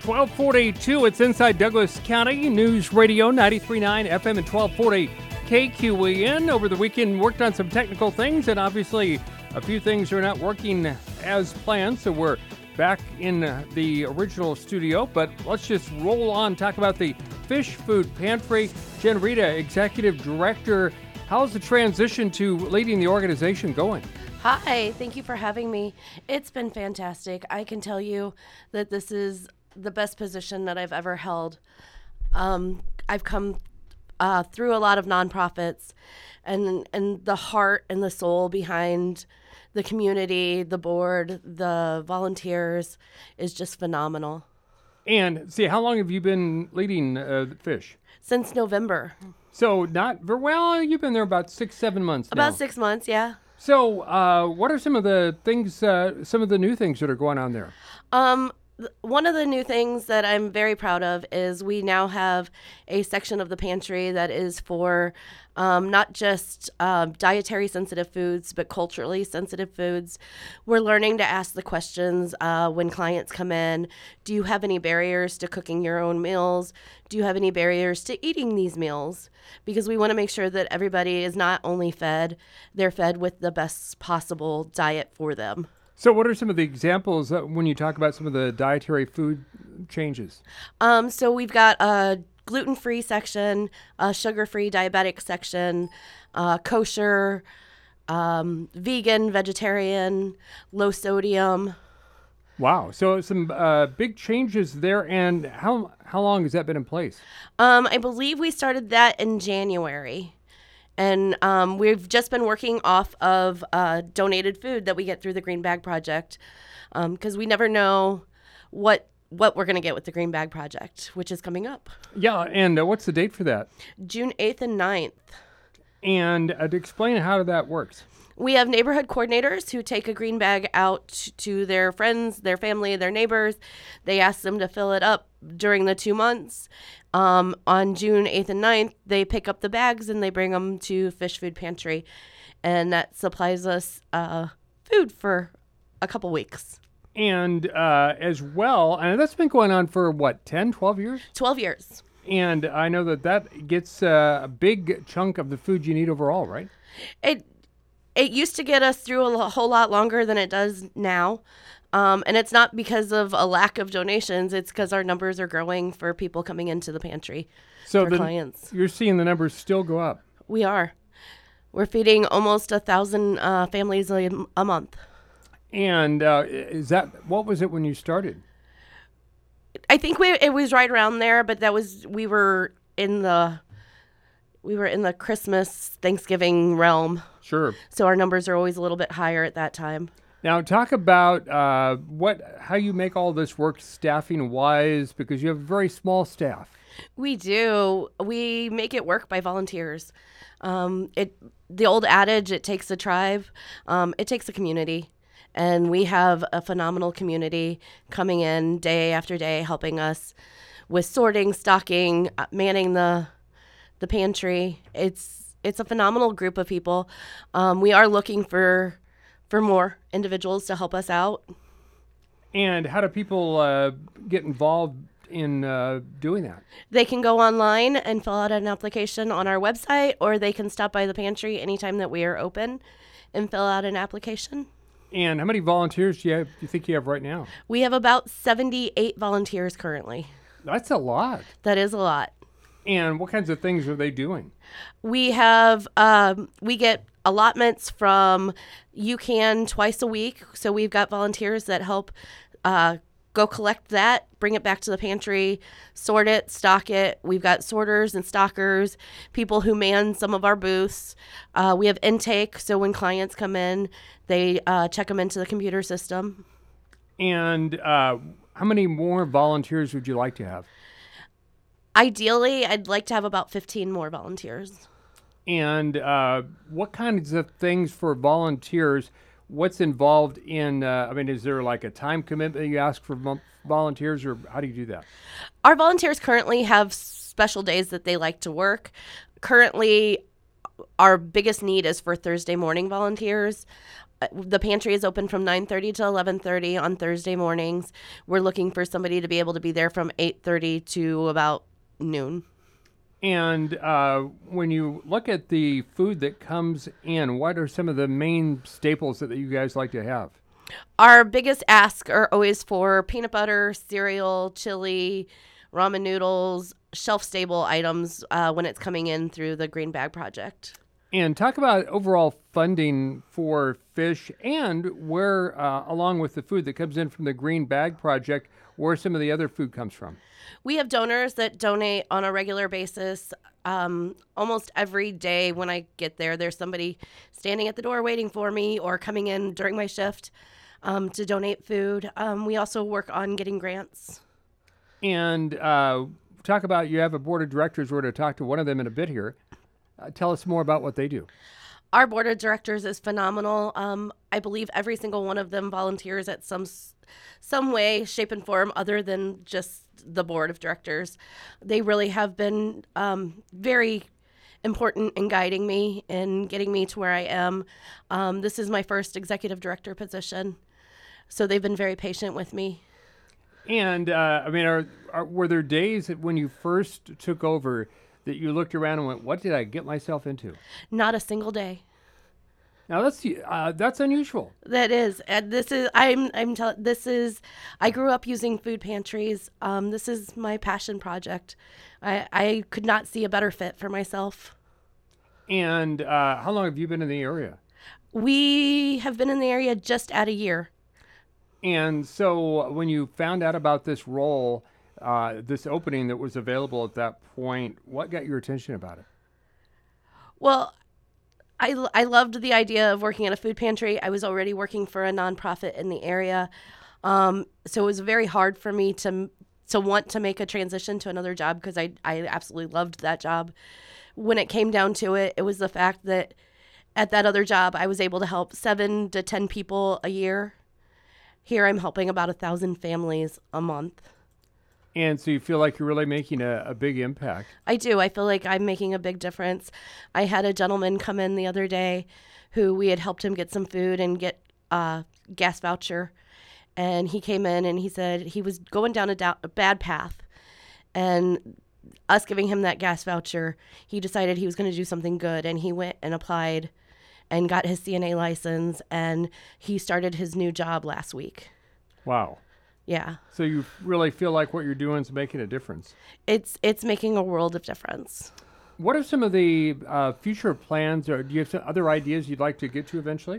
1242, it's Inside Douglas County News Radio 93.9 FM and 1240 KQEN. Over the weekend, worked on some technical things, and obviously a few things are not working as planned, so we're back in the original studio. But let's just roll on, talk about the Fish Food Pantry. Jen Rita, Executive Director, how's the transition to leading the organization going? Hi, thank you for having me. It's been fantastic. I can tell you that this is the best position that I've ever held. I've come through a lot of nonprofits, and the heart and the soul behind the community, the board, the volunteers is just phenomenal. And see, how long have you been leading Fish? Since November. So not very well. You've been there about 6-7 months now. About 6 months, yeah. So what are some of the things, some of the new things that are going on there? One of the new things that I'm very proud of is we now have a section of the pantry that is for not just dietary sensitive foods, but culturally sensitive foods. We're learning to ask the questions when clients come in. Do you have any barriers to cooking your own meals? Do you have any barriers to eating these meals? Because we want to make sure that everybody is not only fed, they're fed with the best possible diet for them. So what are some of the examples when you talk about some of the dietary food changes? So we've got a gluten-free section, a sugar-free diabetic section, kosher, vegan, vegetarian, low sodium. Wow. So some big changes there. And how long has that been in place? I believe we started that in January. And we've just been working off of donated food that we get through the Green Bag Project, because we never know what we're going to get with the Green Bag Project, which is coming up. Yeah, and what's the date for that? June 8th and 9th. And to explain how that works. We have neighborhood coordinators who take a green bag out to their friends, their family, their neighbors. They ask them to fill it up during the 2 months. On June 8th and 9th, they pick up the bags and they bring them to Fish Food Pantry. And that supplies us food for a couple weeks. And as well, and that's been going on for what, 10, 12 years? 12 years. And I know that gets a big chunk of the food you need overall, right? It used to get us through a whole lot longer than it does now. And it's not because of a lack of donations. It's because our numbers are growing for people coming into the pantry for clients. You're seeing the numbers still go up. We are. We're feeding almost 1,000 families a month. And what was it when you started? I think it was right around there, but we were in the Christmas, Thanksgiving realm. Sure. So our numbers are always a little bit higher at that time. Now talk about how you make all this work staffing-wise, because you have a very small staff. We do. We make it work by volunteers. The old adage, it takes a tribe, it takes a community. And we have a phenomenal community coming in day after day, helping us with sorting, stocking, manning the pantry. It's a phenomenal group of people. We are looking for more individuals to help us out. And how do people get involved in doing that? They can go online and fill out an application on our website, or they can stop by the pantry anytime that we are open and fill out an application. And how many volunteers do you think you have right now? We have about 78 volunteers currently. That's a lot. That is a lot. And what kinds of things are they doing? We have, we get allotments from UCAN twice a week. So we've got volunteers that help go collect that, bring it back to the pantry, sort it, stock it. We've got sorters and stockers, people who man some of our booths. We have intake, so when clients come in, they check them into the computer system. And how many more volunteers would you like to have? Ideally, I'd like to have about 15 more volunteers. And what kinds of things for volunteers? What's involved in, is there like a time commitment you ask for volunteers, or how do you do that? Our volunteers currently have special days that they like to work. Currently, our biggest need is for Thursday morning volunteers. The pantry is open from 9:30 to 11:30 on Thursday mornings. We're looking for somebody to be able to be there from 8:30 to about noon. And when you look at the food that comes in, what are some of the main staples that you guys like to have? Our biggest ask are always for peanut butter, cereal, chili, ramen noodles, shelf-stable items when it's coming in through the Green Bag Project. And talk about overall funding for fish and where, along with the food that comes in from the Green Bag Project, where some of the other food comes from. We have donors that donate on a regular basis. Almost every day when I get there, there's somebody standing at the door waiting for me or coming in during my shift to donate food. We also work on getting grants. And talk about, you have a board of directors. We're going to talk to one of them in a bit here. Tell us more about what they do. Our board of directors is phenomenal. I believe every single one of them volunteers at some way, shape, and form other than just the board of directors. They really have been very important in guiding me and getting me to where I am. This is my first executive director position, so they've been very patient with me. And I mean, were there days that when you first took over that you looked around and went, "What did I get myself into?" Not a single day. Now that's unusual. That is, and this is I grew up using food pantries. This is my passion project. I could not see a better fit for myself. And how long have you been in the area? We have been in the area just at a year. And so when you found out about this role, this opening that was available at that point, what got your attention about it? Well, I loved the idea of working at a food pantry. I was already working for a nonprofit in the area. So it was very hard for me to want to make a transition to another job because I absolutely loved that job. When it came down to it, it was the fact that at that other job, I was able to help 7 to 10 people a year. Here I'm helping about 1,000 families a month. And so you feel like you're really making a big impact. I do. I feel like I'm making a big difference. I had a gentleman come in the other day who we had helped him get some food and get a gas voucher. And he came in and he said he was going down a bad path. And us giving him that gas voucher, he decided he was going to do something good. And he went and applied and got his CNA license. And he started his new job last week. Wow. Yeah. So you really feel like what you're doing is making a difference. It's making a world of difference. What are some of the future plans, or do you have some other ideas you'd like to get to eventually?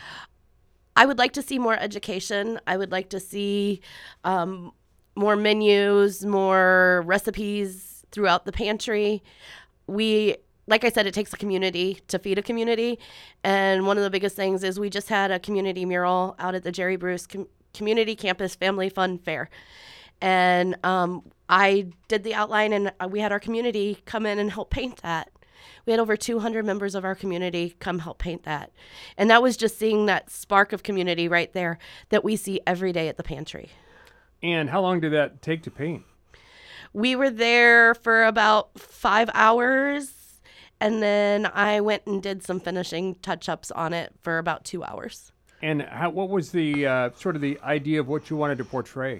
I would like to see more education. I would like to see more menus, more recipes throughout the pantry. Like I said, it takes a community to feed a community. And one of the biggest things is we just had a community mural out at the Jerry Bruce Community Campus Family Fun Fair. And I did the outline, and we had our community come in and help paint that. We had over 200 members of our community come help paint that. And that was just seeing that spark of community right there that we see every day at the pantry. And how long did that take to paint? We were there for about 5 hours, and then I went and did some finishing touch-ups on it for about 2 hours. And what was the sort of the idea of what you wanted to portray?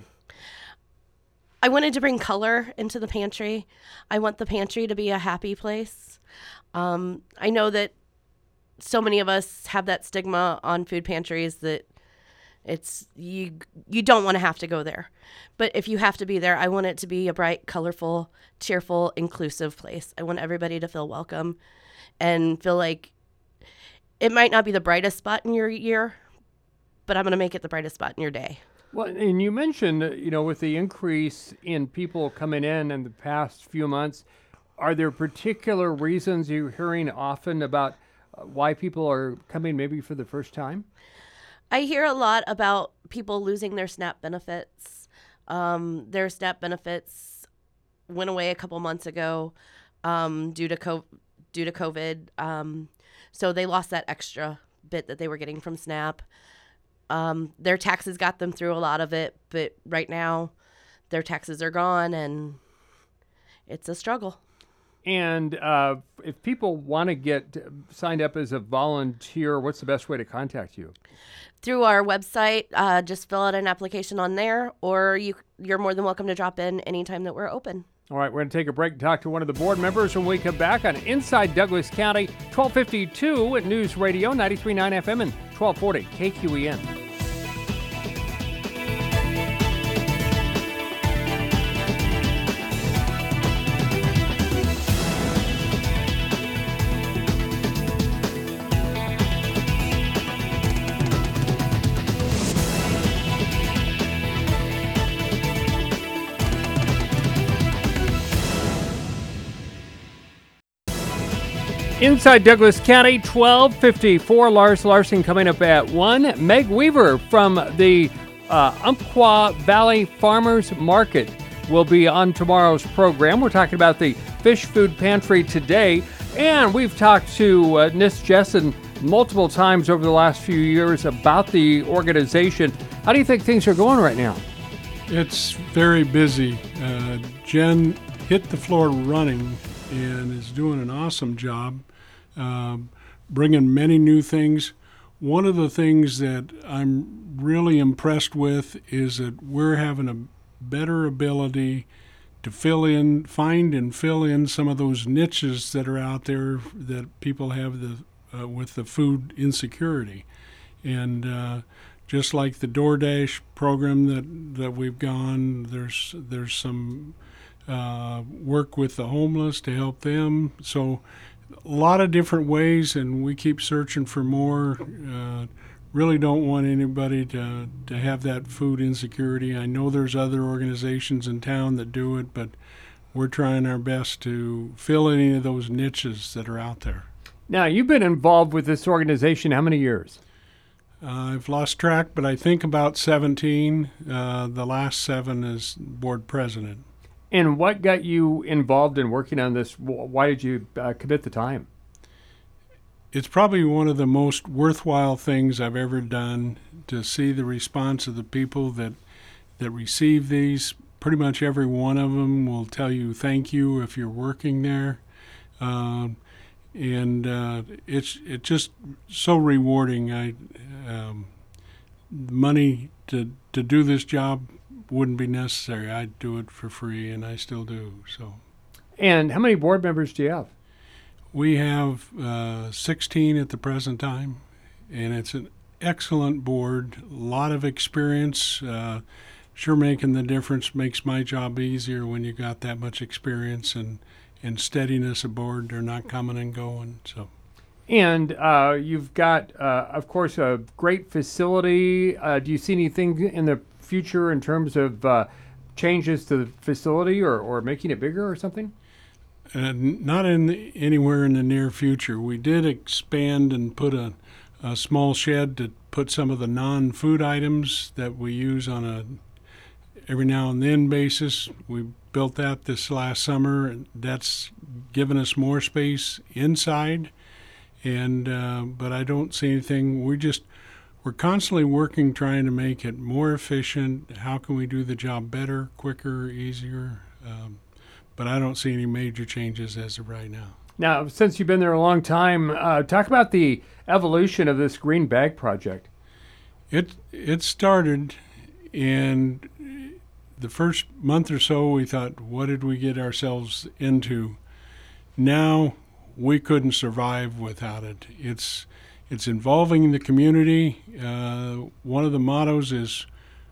I wanted to bring color into the pantry. I want the pantry to be a happy place. I know that so many of us have that stigma on food pantries that it's you don't want to have to go there. But if you have to be there, I want it to be a bright, colorful, cheerful, inclusive place. I want everybody to feel welcome and feel like it might not be the brightest spot in your year, but I'm going to make it the brightest spot in your day. Well, and you mentioned, with the increase in people coming in the past few months, are there particular reasons you're hearing often about why people are coming maybe for the first time? I hear a lot about people losing their SNAP benefits. Their SNAP benefits went away a couple months ago due to COVID. So they lost that extra bit that they were getting from SNAP. Their taxes got them through a lot of it, but right now their taxes are gone and it's a struggle. And if people want to get signed up as a volunteer, what's the best way to contact you? Through our website, just fill out an application on there, or you're more than welcome to drop in anytime that we're open. All right, we're going to take a break and talk to one of the board members when we come back on Inside Douglas County, 1252 at News Radio, 93.9 FM and 1240 KQEN. Inside Douglas County, 1254. Lars Larson coming up at 1. Meg Weaver from the Umpqua Valley Farmers Market will be on tomorrow's program. We're talking about the Fish Food Pantry today, and we've talked to Nis Jessen multiple times over the last few years about the organization. How do you think things are going right now? It's very busy. Jen hit the floor running and is doing an awesome job, bringing many new things. One of the things that I'm really impressed with is that we're having a better ability to find and fill in some of those niches that are out there that people have with the food insecurity. And just like the DoorDash program that we've gone, there's some work with the homeless to help them. So a lot of different ways, and we keep searching for more. Really don't want anybody to have that food insecurity. I know there's other organizations in town that do it, but we're trying our best to fill any of those niches that are out there. Now, you've been involved with this organization how many years? I've lost track, but I think about 17. The last 7 as board president. And what got you involved in working on this? Why did you commit the time? It's probably one of the most worthwhile things I've ever done to see the response of the people that receive these. Pretty much every one of them will tell you thank you if you're working there. It's just so rewarding. Money to do this job wouldn't be necessary. I'd do it for free, and I still do. So. And how many board members do you have? We have 16 at the present time, and it's an excellent board. A lot of experience. Sure, making the difference makes my job easier when you got that much experience and steadiness aboard. They're not coming and going. So. And you've got, of course, a great facility. Do you see anything in the future in terms of changes to the facility or making it bigger or something? Not anywhere in the near future. We did expand and put a small shed to put some of the non-food items that we use on a every now and then basis. We built that this last summer, and that's given us more space inside. And but I don't see anything. We're constantly working, trying to make it more efficient. How can we do the job better, quicker, easier? But I don't see any major changes as of right now. Now, since you've been there a long time, talk about the evolution of this Green Bag Project. It started, and the first month or so we thought, what did we get ourselves into? Now we couldn't survive without it. It's involving the community. One of the mottos is,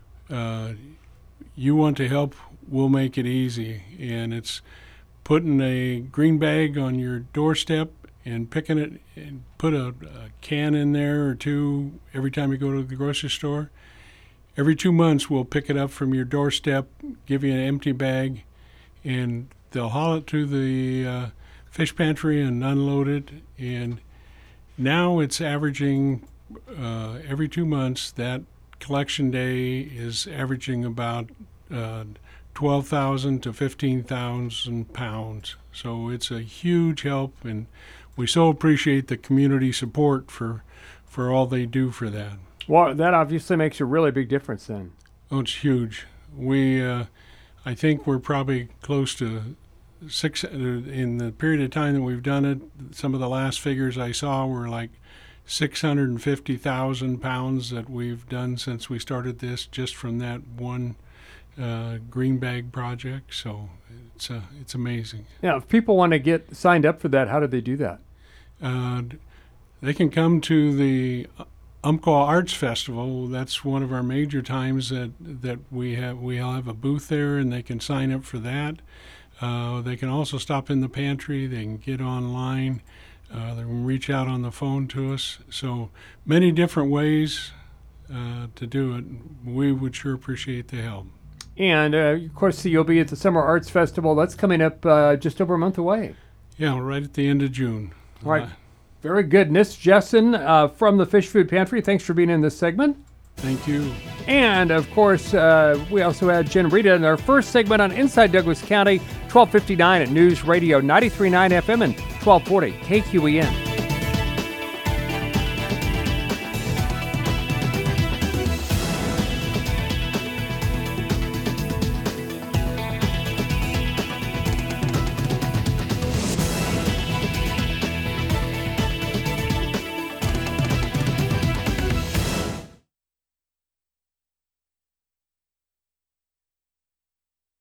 you want to help, we'll make it easy. And it's putting a green bag on your doorstep and picking it and put a can in there or two every time you go to the grocery store. Every 2 months we'll pick it up from your doorstep, give you an empty bag, and they'll haul it to the fish pantry and unload it. And now it's averaging every 2 months. That collection day is averaging about 12,000 to 15,000 pounds. So it's a huge help, and we so appreciate the community support for all they do for that. Well, that obviously makes a really big difference then. Oh, it's huge. I think we're probably close to in the period of time that we've done it, some of the last figures I saw were like 650,000 pounds that we've done since we started this, just from that one green bag project. So it's amazing. Yeah, if people want to get signed up for that, how do they do that? They can come to the Umpqua Arts Festival. That's one of our major times that we'll have a booth there, and they can sign up for that. They can also stop in the pantry. They can get online. They can reach out on the phone to us. So many different ways to do it. We would sure appreciate the help. And, of course, you'll be at the Summer Arts Festival. That's coming up just over a month away. Yeah, right at the end of June. All right. Very good. Nis Jessen from the Fish Food Pantry, thanks for being in this segment. Thank you. And, of course, we also had Jen Rita in our first segment on Inside Douglas County, 1259 at News Radio 93.9 FM and 1240 KQEN.